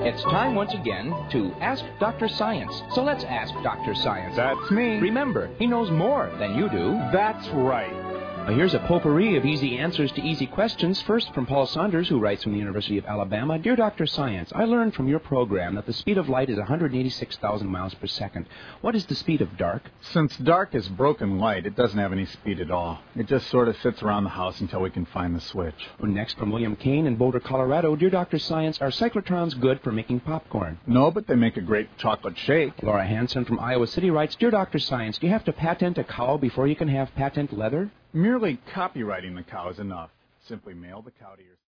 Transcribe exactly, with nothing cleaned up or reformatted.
It's time once again to Ask Doctor Science. So let's ask Doctor Science. That's me. Remember, he knows more than you do. That's right. Now, here's a potpourri of easy answers to easy questions. First, from Paul Saunders, who writes from the University of Alabama. Dear Doctor Science, I learned from your program that the speed of light is one hundred eighty-six thousand miles per second. What is the speed of dark? Since dark is broken light, it doesn't have any speed at all. It just sort of sits around the house until we can find the switch. Next, from William Kane in Boulder, Colorado. Dear Doctor Science, are cyclotrons good for making popcorn? No, but they make a great chocolate shake. Laura Hansen from Iowa City writes, Dear Doctor Science, do you have to patent a cow before you can have patent leather? Merely copyrighting the cow is enough. Simply mail the cow to your...